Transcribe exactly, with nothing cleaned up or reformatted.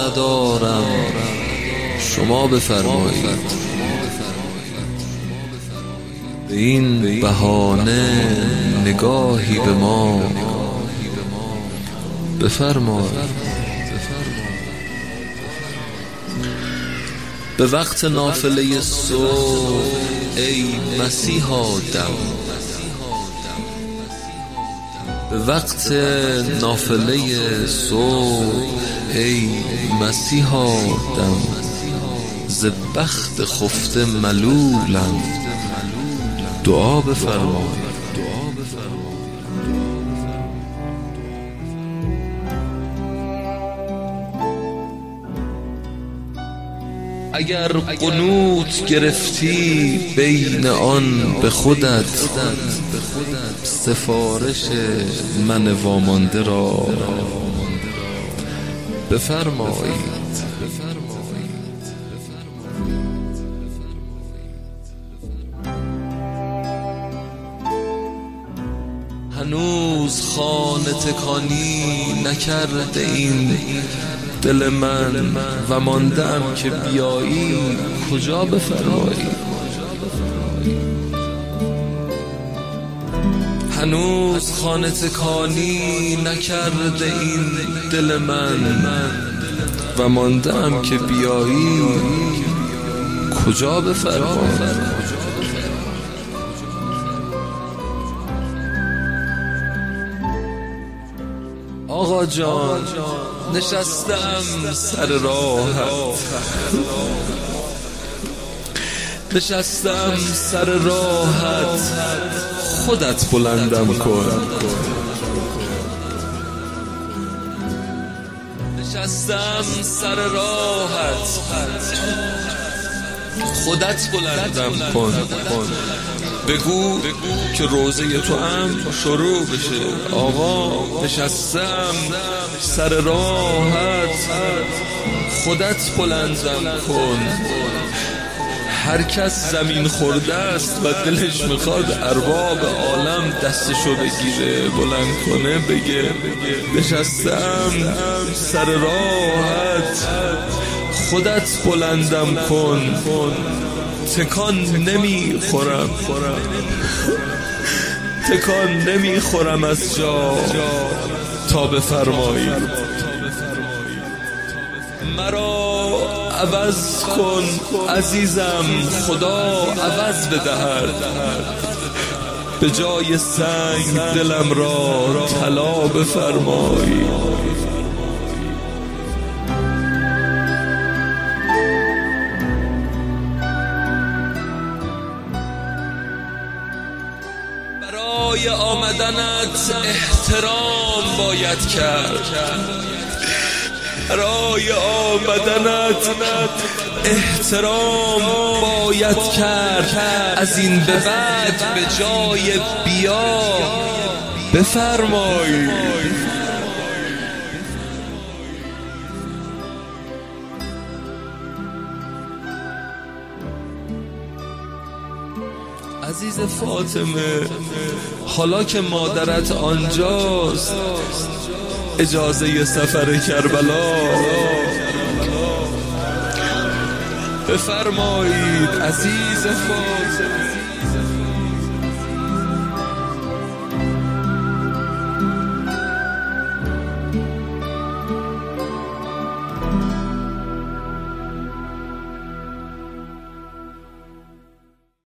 ندارم، شما بفرمایید. به این بهانه نگاهی به ما بفرمایید. به وقت نافله صبح ای مسیحا دم، به وقت نافله صبح ای مسیحا دم، ز بخت خفته ملولم دعا بفرمایید. اگر قنوت گرفتی بین آن به خودت، سفارش من وامانده را بفرمایید. هنوز خانه تکانی نکرده این دل من و ماندم که بیایی کجا بفرمایید. هنوز خانه تکانی نکرده این دل من و ماندم که بیایی کجا بفرمایید. آقا جان نشستم سر راهت، نشستم سر راهت، خودت بلندم کن. نشستم سر راهت، خودت بلندم کن. بگو که روزه تو هم شروع بشه. آقا نشستم سر راهت، خودت بلندم کن. هر کس زمین خورده است و دلش میخواد ارباب عالم دستشو بگیره بلند کنه بگه نشستم سر راهت، خودت بلندم کن. تکان نمیخورم، تکان نمیخورم از جا تا بفرمایی. مرا عوض کن عزیزم، خدا عوض بدهد. به جای سنگ دلم را طلا بفرمایی. برای آمدنت احترام باید کرد، برای آمدنت احترام باید کرد. از این به بعد به جای بیا بفرمایید. عزیز فاطمه، حالا که مادرت آنجاست، اجازه سفر کربلا بفرمایید. عزیز فاطمه